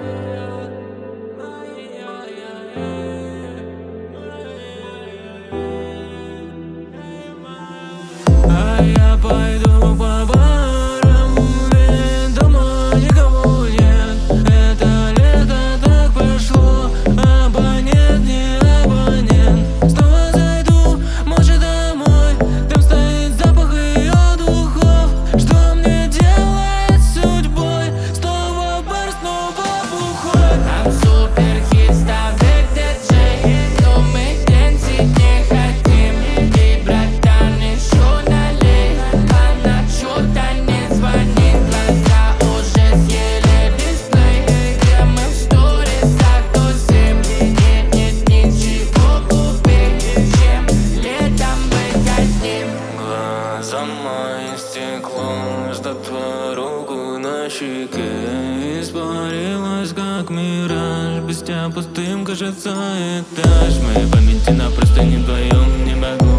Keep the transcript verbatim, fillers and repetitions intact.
А я пойду по барам, ведь дома никого нет. Это лето так прошло, абонент не абонент. Снова зайду, может, домой, там стоит запах ее духов. Что мне делать с судьбой? Снова бар, снова бухой. I'm суперхит, ставит диджей, но мы денсить не хотим. И, братан, еще налей, она что-то не звонит. Глаза уже съели дисплей, где мы в сторисах тусим. Нет, нет ничего глупее, чем летом быть одним. Глаза мои стекло, ждут твою руку на щеке. Испарилась как мираж, без тебя пустым кажется этаж. В моей памяти на простыне вдвоем не могу